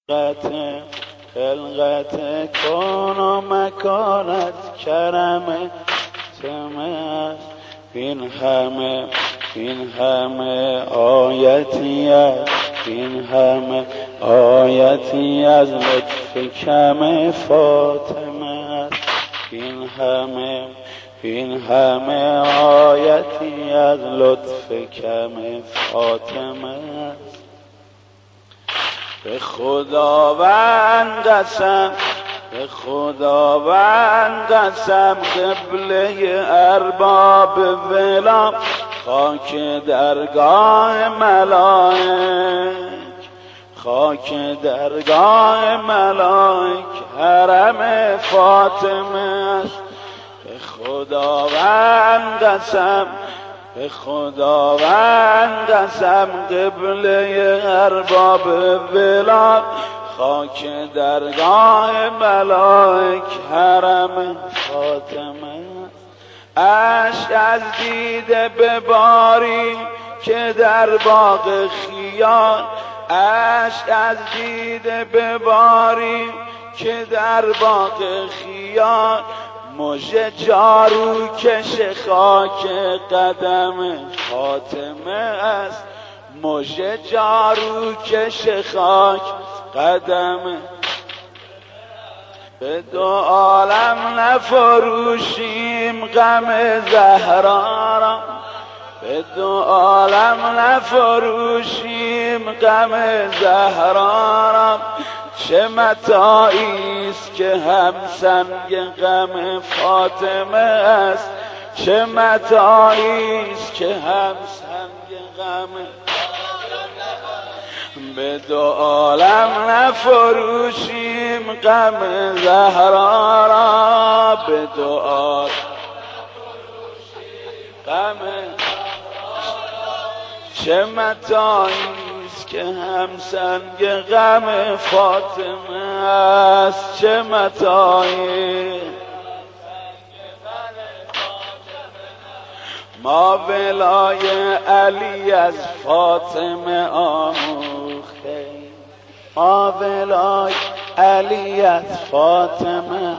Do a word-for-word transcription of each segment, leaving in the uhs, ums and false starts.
خلقت خلقت کون و مکانت کرم تمس این همه این همه آیتی از این همه آیتی از لطف کم فاطمه این همه این همه آیتی از لطف کم فاطمه به خداوند قسم به خداوند قسم قبله ارباب ولا خاک درگاه ملائک خاک درگاه ملائک حرم فاطمه است به خداوند قسم به خداوند قسم قبله ارباب ولا خاک درگاه ملائک حرم فاطمه اشک از دیده بباری که در باغ خیال اشک از دیده بباری که در باغ خیال مژه جارو کش خاک قدم فاطمه است مژه جارو کش خاک قدم به دو عالم نفروشیم غم زهرا را به دو عالم نفروشیم غم زهرا را چه متاعی است که هم سنگ غم فاطمه است چه متاعی است که هم سنگ غم به دو عالم نفروشیم غم زهرا را به دو عالم غم چه متاعی است که هم سنگ غم فاطمه است چه متاعی ما ولای علی از فاطمه آموخته ما ولای علی از فاطمه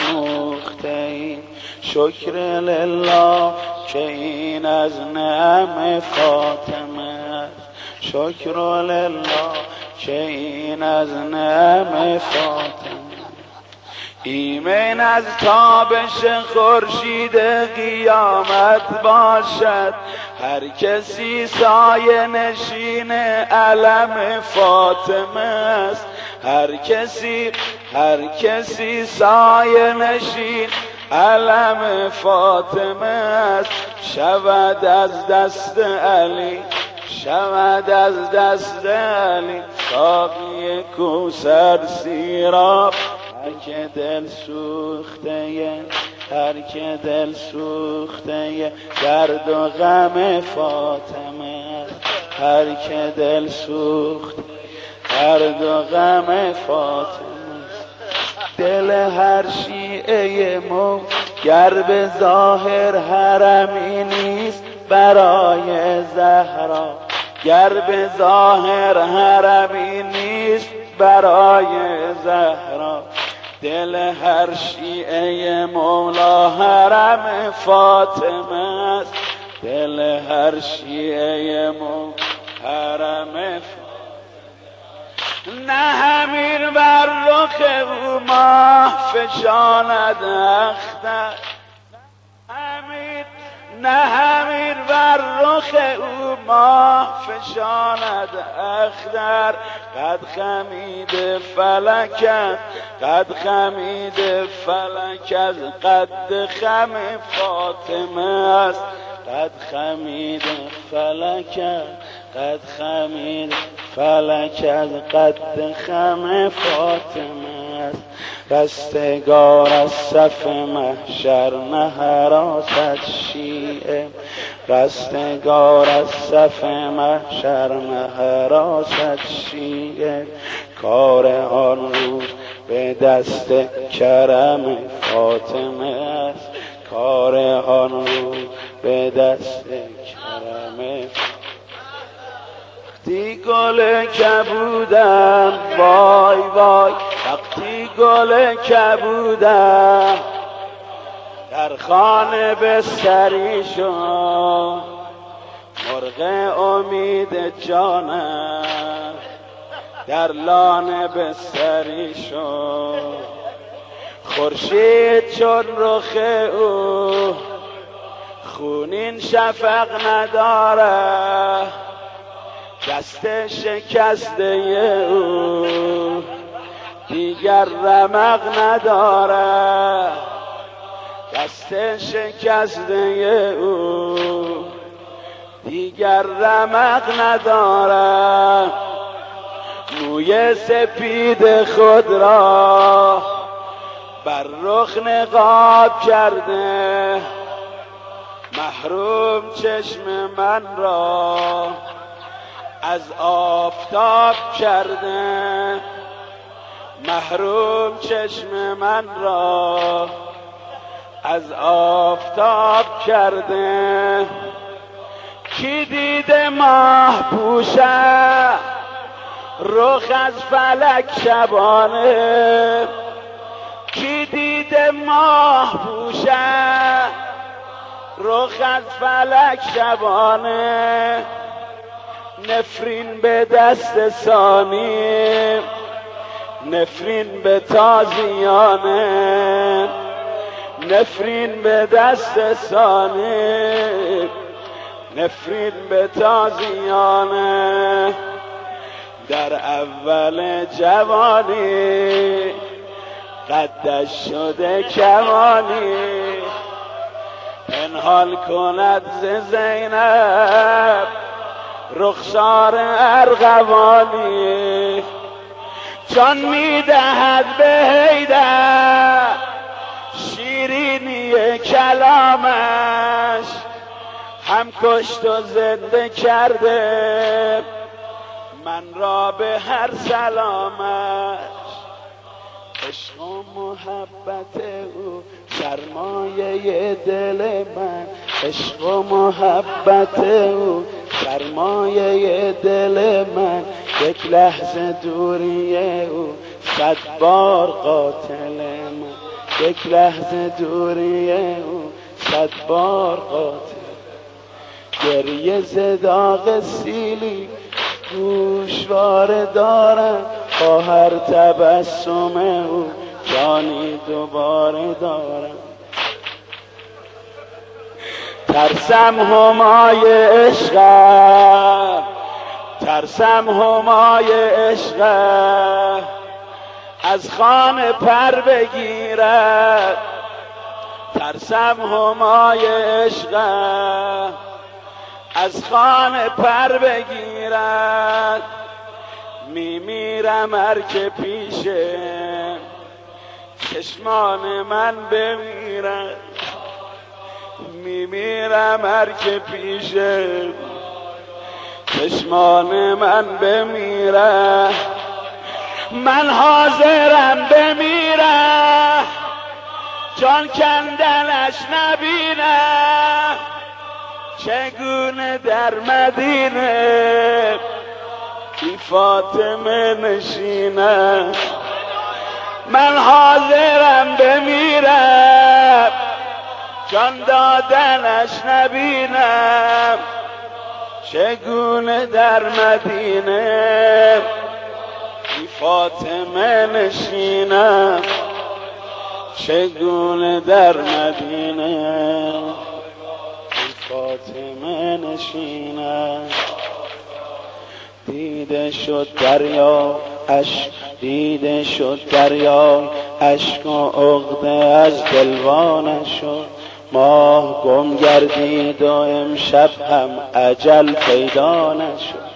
آموخته شکر لله که این از نعم فاطمه است شکر لله که این از نعم فاطمه ایمن از تابش خورشید قیامت باشد هر کسی سایه نشین علم فاطمه است هر کسی هر کسی سایه نشین علم فاطمه است شود از دست علی شود از دست علی ساقی کوثر سیراب هر که دل سوخته هر که دل سوخته درد و غم فاطمه هر که دل سوخت درد و غم فاطمه دل هر شیعه مو گر به ظاهر حرمی نیست برای زهرا گر به ظاهر حرمی نیست برای زهرا دل هر شیعه مولا حرم فاطمه است دل هر شیعه مولا حرم فاطمه نه همین بر رخ او ماه فشاند اختر همین نه همین بر رخ او ماه فشاند اختر قد خمید فلکت قد خمید فلکت قد خم فاطمه است قد خمید فلکت قد خمید فلکت قد خم فاطمه است رستگار از صف محشر نهراست شیعه رستگار از صف محشر نهراست شیعه کار آن روز به دست کرم فاطمه است کار آن روز به دست کرم وقتی گل کبودم وای وای وقتی گل کبودم در خانه بستری شد مرغ امید جانم در لانه بستری شد خورشید چون رخ او خونین شفق نداره دست شکسته او دیگر رمق نداره دست شکسته او دیگر رمق نداره موی سپید خود را بر رخ نقاب کرده محروم چشم من را از آفتاب کرده محروم چشم من را از آفتاب کرده کی دیده ماه پوشه رخ از فلک شبانه کی دیده ماه پوشه رخ از فلک شبانه نفرین به دست ثانی نفرین به تازیانه نفرین به دست ثانی نفرین به تازیانه در اول جوانی قدش شده کمانی پنهان کند ز زینب رخسار ارغوانی چون میدهد به حیدر شیرینی کلامش هم کشت و زنده کرده من را به هر سلامش عشق و محبت او سرمایه دل من عشق و محبت او سرمایه دل من یک لحظه دوری او صد بار قاتل من یک لحظه دوری او صد بار قاتل گریه زداغ سیلی گوشواره دارم با هر تبسم او جانی دوباره دارم ترسم همای عشق ترسم همای عشق از خانه پر بگیرد ترسم همای عشق از خانه پر بگیرد میمیرم هر که پیشه چشمان من بمیرد میمیرم هر که پیشه چشمان من بمیرد من حاضرم بمیرم جان کندنش نبینم چگونه در مدینه بی فاطمه نشینم من حاضرم بمیرم جان دادنش نبینم چگونه در مدینه بی فاطمه نشینم چگونه در مدینه بی فاطمه نشینم دیده شد دریا اشک دیده شد دریا اشک و عقده از دلوانه شد ماه گم گردید و امشب هم اجل پیدا نشد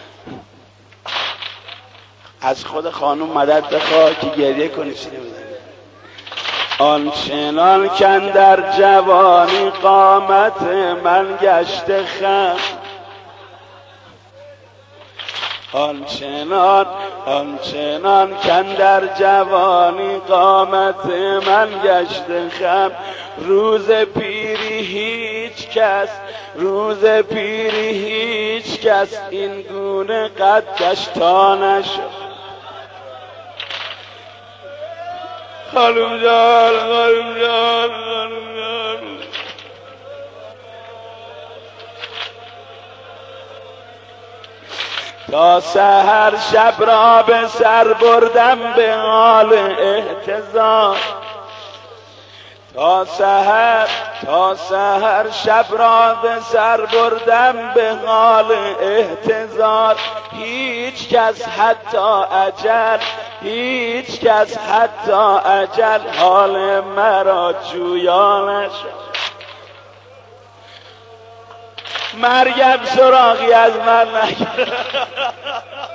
از خود خانم مدد بخواه که گریه کنی چیزی بزنی آنچنان کاندر جوانی قامت من گشته خم آنچنان آنچنان کاندر جوانی قامت من گشته خم روز پیری هیچ هیچ کس، روز پیری هیچ کس این گونه قدش تا نشد. خانم جان خانم جان خانم جان تا سحر شب را به سر بردم به حال احتضار، تا سحر تا سحر شب را به سر بردم به حال احتضار. هیچ کس حتی اجل، هیچ کس حتی اجل حال مرا جویا نشد. مرگم سراغی از من نگرفت.